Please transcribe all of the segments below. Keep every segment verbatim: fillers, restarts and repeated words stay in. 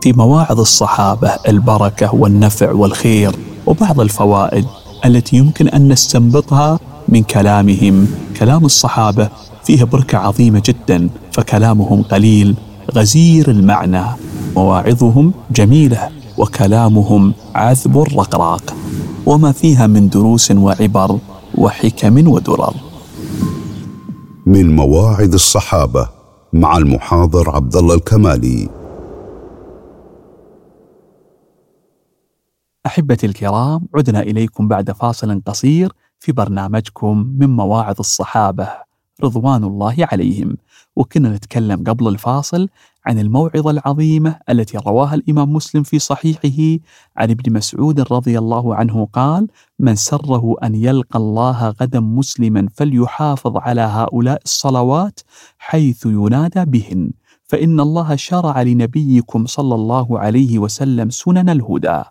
في مواعظ الصحابة البركة والنفع والخير وبعض الفوائد التي يمكن أن نستنبطها من كلامهم. كلام الصحابة فيه بركة عظيمة جدا، فكلامهم قليل غزير المعنى، مواعظهم جميلة وكلامهم عذب رقراق، وما فيها من دروس وعبر وحكم ودرر. من مواعظ الصحابة مع المحاضر عبد الله الكمالي. أحبتي الكرام، عدنا إليكم بعد فاصل قصير في برنامجكم من مواعظ الصحابة رضوان الله عليهم. وكنا نتكلم قبل الفاصل عن الموعظة العظيمة التي رواها الإمام مسلم في صحيحه عن ابن مسعود رضي الله عنه قال: من سره أن يلقى الله غدا مسلما فليحافظ على هؤلاء الصلوات حيث ينادى بهن، فإن الله شرع لنبيكم صلى الله عليه وسلم سنن الهدى،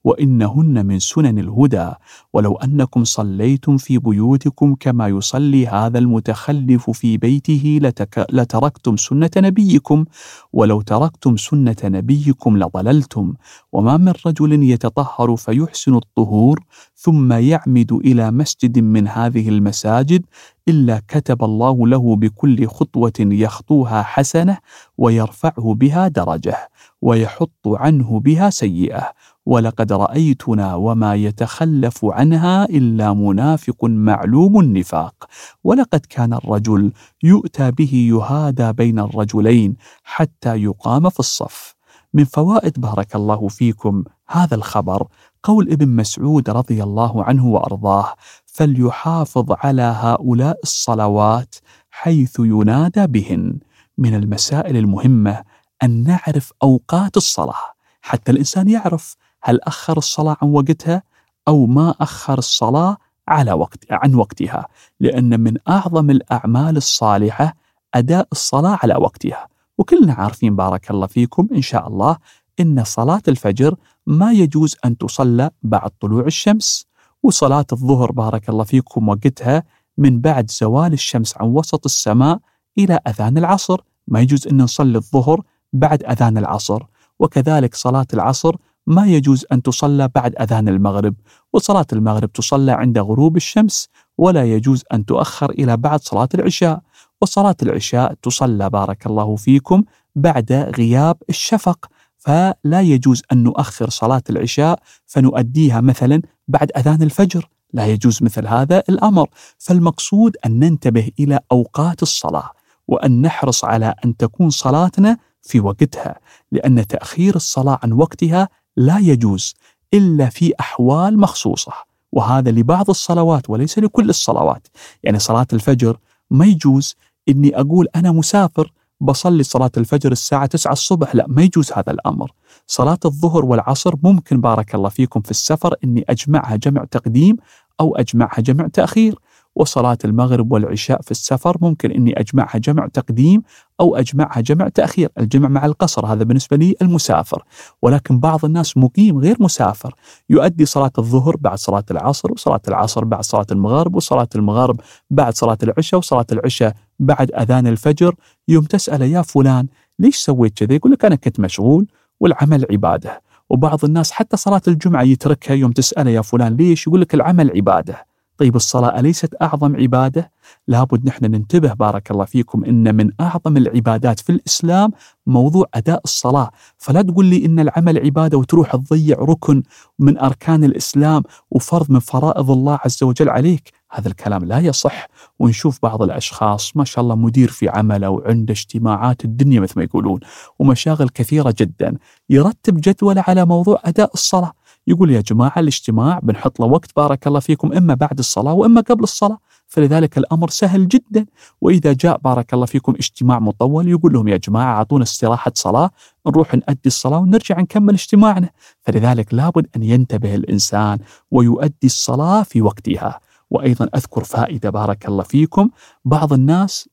وإنهن من سنن الهدى، ولو أنكم صليتم في بيوتكم كما يصلي هذا المتخلف في بيته لتك... لتركتم سنة نبيكم، ولو تركتم سنة نبيكم لضللتم. وما من رجل يتطهر فيحسن الطهور ثم يعمد إلى مسجد من هذه المساجد إلا كتب الله له بكل خطوة يخطوها حسنة، ويرفعه بها درجة، ويحط عنه بها سيئة. ولقد رأيتنا وما يتخلف عنها إلا منافق معلوم النفاق. ولقد كان الرجل يؤتى به يهادى بين الرجلين حتى يقام في الصف. من فوائد بارك الله فيكم هذا الخبر قول ابن مسعود رضي الله عنه وأرضاه: فليحافظ على هؤلاء الصلوات حيث ينادى بهن. من المسائل المهمة أن نعرف أوقات الصلاة، حتى الإنسان يعرف هل أخر الصلاة عن وقتها أو ما أخر الصلاة على وقت عن وقتها، لأن من أعظم الأعمال الصالحة أداء الصلاة على وقتها. وكلنا عارفين بارك الله فيكم إن شاء الله إن صلاة الفجر ما يجوز أن تصلى بعد طلوع الشمس، وصلاة الظهر بارك الله فيكم وقتها من بعد زوال الشمس عن وسط السماء إلى أذان العصر، ما يجوز أن نصلي الظهر بعد أذان العصر. وكذلك صلاة العصر ما يجوز أن تصلى بعد أذان المغرب، وصلاة المغرب تصلى عند غروب الشمس، ولا يجوز أن تؤخر إلى بعد صلاة العشاء. وصلاة العشاء تصلى بارك الله فيكم بعد غياب الشفق، فلا يجوز أن نؤخر صلاة العشاء فنؤديها مثلا بعد أذان الفجر، لا يجوز مثل هذا الأمر. فالمقصود أن ننتبه إلى أوقات الصلاة، وأن نحرص على أن تكون صلاتنا في وقتها، لأن تأخير الصلاة عن وقتها لا يجوز إلا في أحوال مخصوصة، وهذا لبعض الصلوات وليس لكل الصلوات. يعني صلاة الفجر ما يجوز إني أقول أنا مسافر بصلي صلاة الفجر الساعة تسعة الصبح، لا، ما يجوز هذا الأمر. صلاة الظهر والعصر ممكن بارك الله فيكم في السفر إني أجمعها جمع تقديم أو أجمعها جمع تأخير. وصلاة المغرب والعشاء في السفر ممكن إني أجمعها جمع تقديم أو أجمعها جمع تأخير، الجمع مع القصر، هذا بالنسبة لي المسافر. ولكن بعض الناس مقيم غير مسافر يؤدي صلاة الظهر بعد صلاة العصر، وصلاة العصر بعد صلاة المغرب، وصلاة المغرب بعد صلاة العشاء، وصلاة العشاء بعد أذان الفجر. يوم تسأله يا فلان ليش سويت كذا؟ يقول لك أنا كنت مشغول والعمل عبادة. وبعض الناس حتى صلاة الجمعة يتركها، يوم تسأله يا فلان ليش؟ يقول لك العمل عبادة. طيب الصلاة أليست أعظم عبادة؟ لابد نحن ننتبه بارك الله فيكم إن من أعظم العبادات في الإسلام موضوع أداء الصلاة. فلا تقول لي إن العمل عبادة وتروح تضيع ركن من أركان الإسلام وفرض من فرائض الله عز وجل عليك، هذا الكلام لا يصح. ونشوف بعض الأشخاص ما شاء الله مدير في عمله وعنده اجتماعات الدنيا مثل ما يقولون ومشاغل كثيرة جدا، يرتب جدول على موضوع أداء الصلاة، يقول يا جماعة الاجتماع بنحط له وقت بارك الله فيكم إما بعد الصلاة وإما قبل الصلاة، فلذلك الأمر سهل جدا. وإذا جاء بارك الله فيكم اجتماع مطول يقول لهم يا جماعة أعطونا استراحة صلاة نروح نؤدي الصلاة ونرجع نكمل اجتماعنا. فلذلك لابد أن ينتبه الإنسان ويؤدي الصلاة في وقتها. وأيضا أذكر فائدة بارك الله فيكم، بعض الناس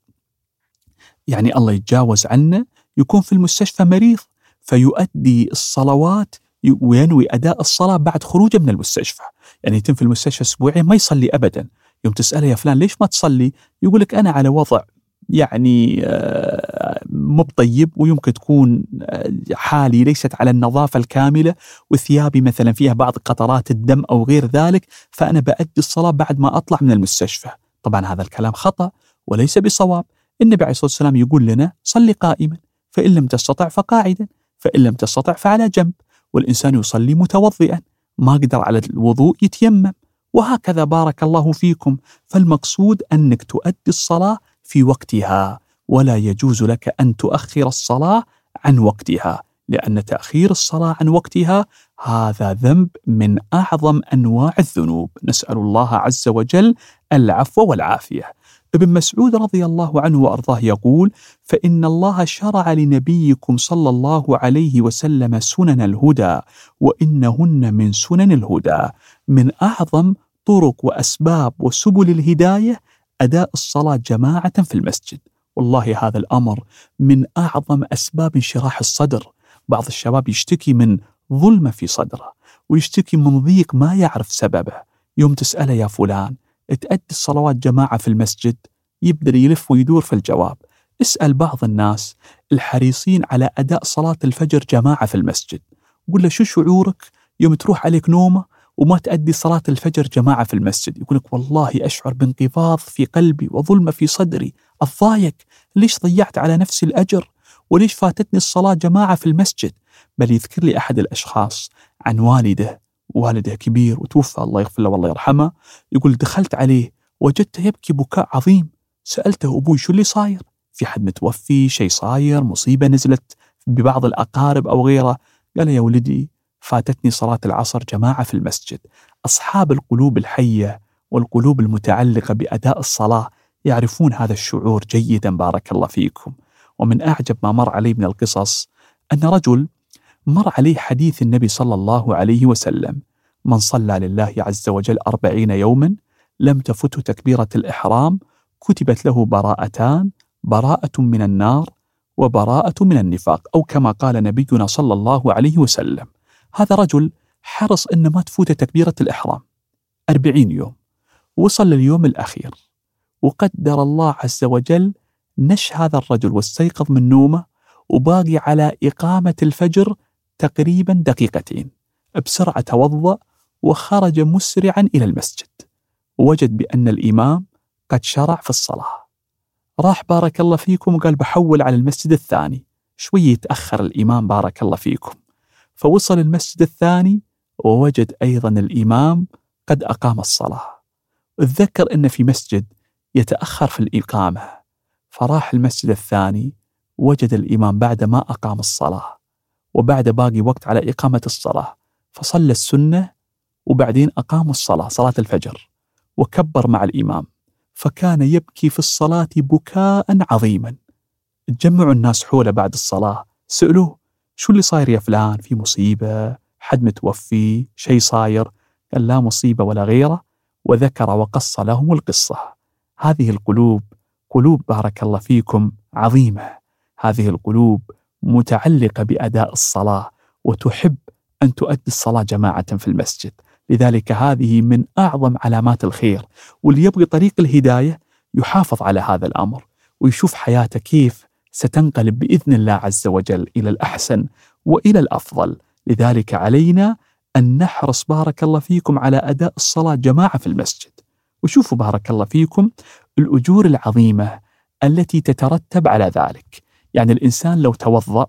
يعني الله يتجاوز عنه يكون في المستشفى مريض فيؤدي الصلوات وينوي أداء الصلاة بعد خروجه من المستشفى، يعني يتم في المستشفى أسبوعين ما يصلي أبدا. يوم تسأله يا فلان ليش ما تصلي؟ يقول لك أنا على وضع يعني مو بطيب، ويمكن تكون حالي ليست على النظافة الكاملة، وثيابي مثلا فيها بعض قطرات الدم أو غير ذلك، فأنا بأدي الصلاة بعد ما أطلع من المستشفى. طبعا هذا الكلام خطأ وليس بصواب. النبي عليه الصلاة والسلام يقول لنا صلي قائما، فإن لم تستطع فقاعدا، فإن لم تستطع فعلى جنب. والإنسان يصلي متوضئا، ما قدر على الوضوء يتيمم، وهكذا. بارك الله فيكم. فالمقصود أنك تؤدي الصلاة في وقتها، ولا يجوز لك أن تؤخر الصلاة عن وقتها، لأن تأخير الصلاة عن وقتها هذا ذنب من أعظم أنواع الذنوب. نسأل الله عز وجل العفو والعافية. ابن مسعود رضي الله عنه وأرضاه يقول: فإن الله شرع لنبيكم صلى الله عليه وسلم سنن الهدى، وإنهن من سنن الهدى. من أعظم طرق وأسباب وسبل الهداية أداء الصلاة جماعة في المسجد. والله هذا الأمر من أعظم أسباب انشراح الصدر. بعض الشباب يشتكي من ظلمة في صدره، ويشتكي من ضيق ما يعرف سببه. يوم تسأله يا فلان تأدي الصلوات جماعة في المسجد، يبدأ يلف ويدور في الجواب. اسأل بعض الناس الحريصين على أداء صلاة الفجر جماعة في المسجد، قل له شو شعورك يوم تروح عليك نومة وما تأدي صلاة الفجر جماعة في المسجد؟ يقول لك والله أشعر بانقباض في قلبي وظلمة في صدري، أضايق، ليش ضيعت على نفسي الأجر؟ وليش فاتتني الصلاة جماعة في المسجد؟ بل يذكر لي أحد الأشخاص عن والده، والده كبير وتوفى الله يغفر له والله يرحمه. يقول دخلت عليه وجدته يبكي بكاء عظيم. سألته أبوي شو اللي صاير؟ في حد متوفي؟ شيء صاير؟ مصيبة نزلت ببعض الأقارب أو غيره؟ قال يا ولدي فاتتني صلاة العصر جماعة في المسجد. أصحاب القلوب الحية والقلوب المتعلقة بأداء الصلاة يعرفون هذا الشعور جيدا. بارك الله فيكم. ومن أعجب ما مر علي من القصص أن رجل مر عليه حديث النبي صلى الله عليه وسلم: من صلى لله عز وجل أربعين يوما لم تفته تكبيرة الإحرام كتبت له براءتان، براءة من النار وبراءة من النفاق، أو كما قال نبينا صلى الله عليه وسلم. هذا رجل حرص أن ما تفوت تكبيرة الإحرام أربعين يوم، وصل لليوم الأخير، وقدر الله عز وجل نش هذا الرجل واستيقظ من نومه وباقي على إقامة الفجر تقريبا دقيقتين. بسرعة توضأ وخرج مسرعا إلى المسجد، ووجد بأن الإمام قد شرع في الصلاة. راح بارك الله فيكم وقال بحول على المسجد الثاني. شوية يتأخر الإمام بارك الله فيكم، فوصل المسجد الثاني ووجد أيضا الإمام قد أقام الصلاة. اتذكر أن في مسجد يتأخر في الإقامة، فراح المسجد الثاني وجد الإمام بعد ما أقام الصلاة وبعد باقي وقت على إقامة الصلاة، فصلى السنة وبعدين أقام الصلاة صلاة الفجر وكبر مع الإمام، فكان يبكي في الصلاة بكاء عظيما. تجمعوا الناس حوله بعد الصلاة، سألوه شو اللي صاير يا فلان؟ في مصيبة؟ حد متوفي؟ شيء صاير؟ قال لا مصيبة ولا غيره، وذكر وقص لهم القصة. هذه القلوب قلوب بارك الله فيكم عظيمة، هذه القلوب متعلقة بأداء الصلاة وتحب أن تؤدي الصلاة جماعة في المسجد. لذلك هذه من أعظم علامات الخير، واللي يبغي طريق الهداية يحافظ على هذا الأمر ويشوف حياته كيف ستنقلب بإذن الله عز وجل إلى الأحسن وإلى الأفضل. لذلك علينا أن نحرص بارك الله فيكم على أداء الصلاة جماعة في المسجد. وشوفوا بارك الله فيكم الأجور العظيمة التي تترتب على ذلك. يعني الإنسان لو توضأ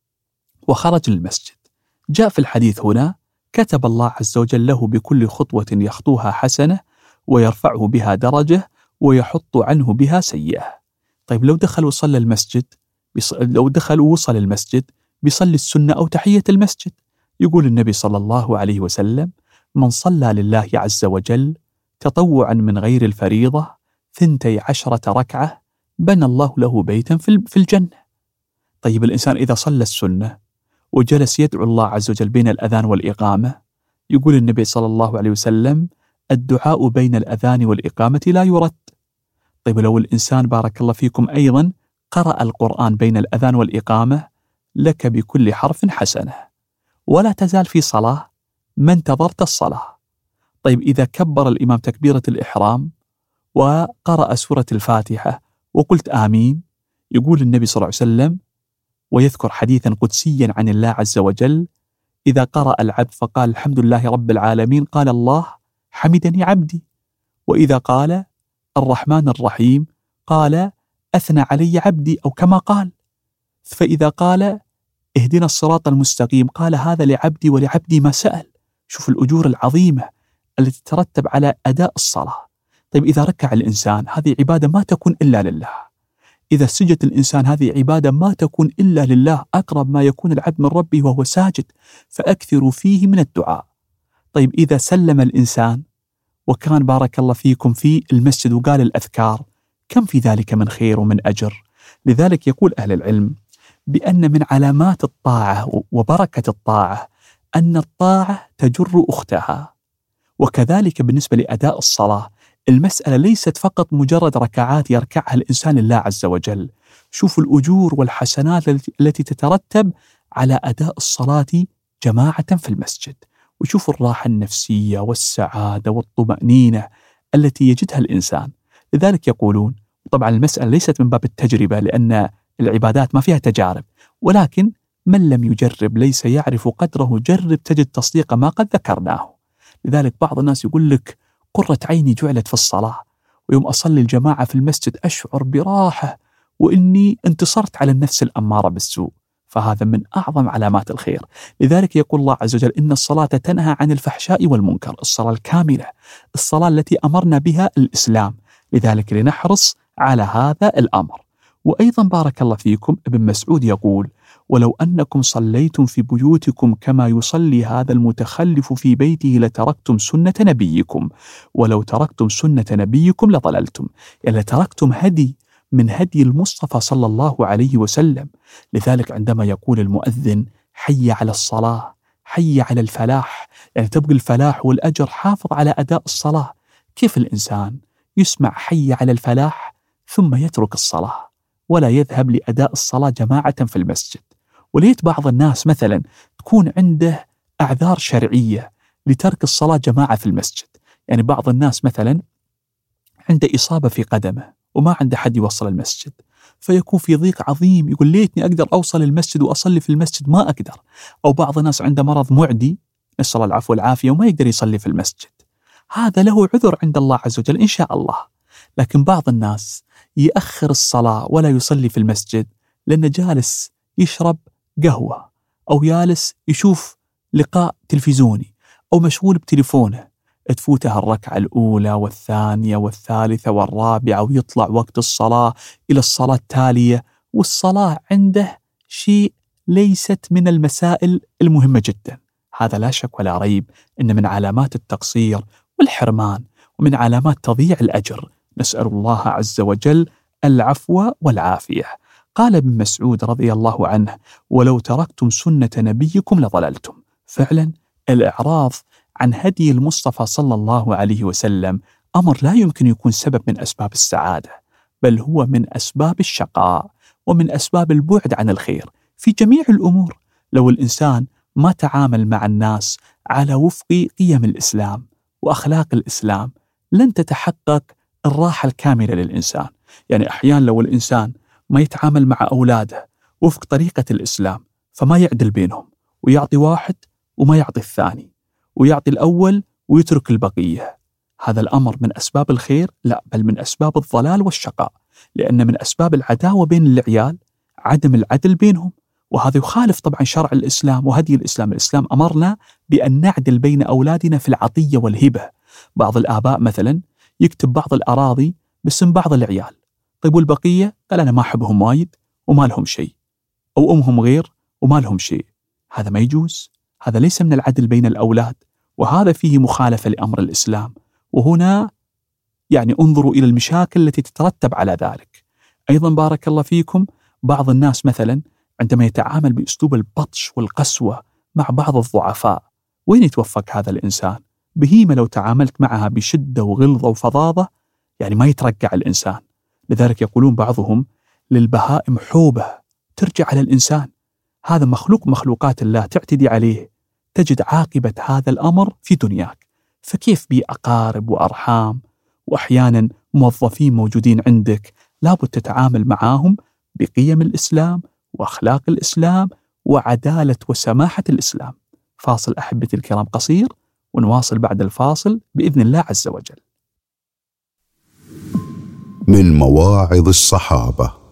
وخرج للمسجد، جاء في الحديث هنا كتب الله عز وجل له بكل خطوة يخطوها حسنة ويرفعه بها درجة ويحط عنه بها سيئة. طيب لو دخل وصلى المسجد، لو دخل ووصل المسجد بيصلي السنة أو تحية المسجد، يقول النبي صلى الله عليه وسلم: من صلى لله عز وجل تطوعا من غير الفريضة ثنتي عشرة ركعة بنى الله له بيتا في الجنة. طيب الإنسان إذا صلى السنة وجلس يدعو الله عز وجل بين الأذان والإقامة، يقول النبي صلى الله عليه وسلم: الدعاء بين الأذان والإقامة لا يرد. طيب لو الإنسان بارك الله فيكم أيضا قرأ القرآن بين الأذان والإقامة، لك بكل حرف حسنة، ولا تزال في صلاة ما انتظرت الصلاة. طيب إذا كبر الإمام تكبيرة الإحرام وقرأ سورة الفاتحة وقلت آمين، يقول النبي صلى الله عليه وسلم ويذكر حديثا قدسيا عن الله عز وجل: إذا قرأ العبد فقال الحمد لله رب العالمين قال الله حمدني عبدي، وإذا قال الرحمن الرحيم قال أثنى علي عبدي، أو كما قال. فإذا قال اهدنا الصراط المستقيم قال هذا لعبدي ولعبدي ما سأل. شوف الأجور العظيمة التي تترتب على أداء الصلاة. طيب إذا ركع الإنسان هذه عبادة ما تكون إلا لله، إذا سجد الإنسان هذه عبادة ما تكون إلا لله، أقرب ما يكون العبد من ربه وهو ساجد، فأكثروا فيه من الدعاء. طيب إذا سلم الإنسان وكان بارك الله فيكم في المسجد وقال الأذكار، كم في ذلك من خير ومن أجر. لذلك يقول أهل العلم بأن من علامات الطاعة وبركة الطاعة أن الطاعة تجر أختها. وكذلك بالنسبة لأداء الصلاة، المسألة ليست فقط مجرد ركعات يركعها الإنسان لله عز وجل. شوفوا الأجور والحسنات التي تترتب على أداء الصلاة جماعة في المسجد، وشوفوا الراحة النفسية والسعادة والطمأنينة التي يجدها الإنسان. لذلك يقولون، طبعا المسألة ليست من باب التجربة لأن العبادات ما فيها تجارب، ولكن من لم يجرب ليس يعرف قدره، جرب تجد تصديق ما قد ذكرناه. لذلك بعض الناس يقول لك قرة عيني جعلت في الصلاة، ويوم أصلي الجماعة في المسجد أشعر براحة وإني انتصرت على النفس الأمارة بالسوء. فهذا من أعظم علامات الخير. لذلك يقول الله عز وجل إن الصلاة تنهى عن الفحشاء والمنكر، الصلاة الكاملة، الصلاة التي أمرنا بها الإسلام. لذلك لنحرص على هذا الأمر. وأيضا بارك الله فيكم ابن مسعود يقول: ولو أنكم صليتم في بيوتكم كما يصلي هذا المتخلف في بيته لتركتم سنة نبيكم، ولو تركتم سنة نبيكم لضللتم. يعني تركتم هدي من هدي المصطفى صلى الله عليه وسلم. لذلك عندما يقول المؤذن حي على الصلاة، حي على الفلاح، يعني تبقى الفلاح والأجر، حافظ على أداء الصلاة. كيف الإنسان يسمع حي على الفلاح ثم يترك الصلاة ولا يذهب لأداء الصلاة جماعة في المسجد؟ وليت بعض الناس مثلا تكون عنده أعذار شرعية لترك الصلاة جماعة في المسجد. يعني بعض الناس مثلا عنده إصابة في قدمه وما عنده حد يوصل المسجد، فيكون في ضيق عظيم، يقول ليتني أقدر أوصل المسجد وأصلي في المسجد، ما أقدر. أو بعض الناس عنده مرض معدي، نسأل الله العفو والعافية، وما يقدر يصلي في المسجد. هذا له عذر عند الله عز وجل إن شاء الله. لكن بعض الناس يأخر الصلاة ولا يصلي في المسجد لأنه جالس يشرب قهوة، أو جالس يشوف لقاء تلفزيوني، أو مشغول بتليفونه، تفوتها الركعة الأولى والثانية والثالثة والرابعة، ويطلع وقت الصلاة إلى الصلاة التالية، والصلاة عنده شيء ليست من المسائل المهمة جدا. هذا لا شك ولا ريب إن من علامات التقصير والحرمان، ومن علامات تضييع الأجر. نسأل الله عز وجل العفو والعافية. قال ابن مسعود رضي الله عنه: ولو تركتم سنة نبيكم لضللتم. فعلا الإعراض عن هدي المصطفى صلى الله عليه وسلم أمر لا يمكن يكون سبب من أسباب السعادة، بل هو من أسباب الشقاء ومن أسباب البعد عن الخير في جميع الأمور. لو الإنسان ما تعامل مع الناس على وفق قيم الإسلام وأخلاق الإسلام لن تتحقق الراحة الكاملة للإنسان. يعني أحيانا لو الإنسان ما يتعامل مع أولاده وفق طريقة الإسلام فما يعدل بينهم، ويعطي واحد وما يعطي الثاني، ويعطي الأول ويترك البقية، هذا الأمر من أسباب الخير؟ لا، بل من أسباب الضلال والشقاء. لأن من أسباب العداوة بين العيال عدم العدل بينهم، وهذا يخالف طبعا شرع الإسلام وهدي الإسلام. الإسلام أمرنا بأن نعدل بين أولادنا في العطية والهبة. بعض الآباء مثلا يكتب بعض الأراضي باسم بعض العيال، طيب والبقية قال أنا ما أحبهم وايد وما لهم شيء، أو أمهم غير وما لهم شيء. هذا ما يجوز، هذا ليس من العدل بين الأولاد، وهذا فيه مخالفة لأمر الإسلام. وهنا يعني انظروا إلى المشاكل التي تترتب على ذلك. أيضا بارك الله فيكم بعض الناس مثلا عندما يتعامل بأسلوب البطش والقسوة مع بعض الضعفاء، وين يتوفق هذا الإنسان؟ بهيمة لو تعاملت معها بشدة وغلظة وفظاظة يعني ما يترجع الإنسان. لذلك يقولون بعضهم للبهائم حوبة ترجع على الإنسان. هذا مخلوق مخلوقات الله، تعتدي عليه تجد عاقبة هذا الأمر في دنياك. فكيف بأقارب وأرحام وأحيانا موظفين موجودين عندك لابد تتعامل معاهم بقيم الإسلام وأخلاق الإسلام وعدالة وسماحة الإسلام. فاصل أحبتي الكرام قصير، ونواصل بعد الفاصل بإذن الله عز وجل. من مواعظ الصحابة.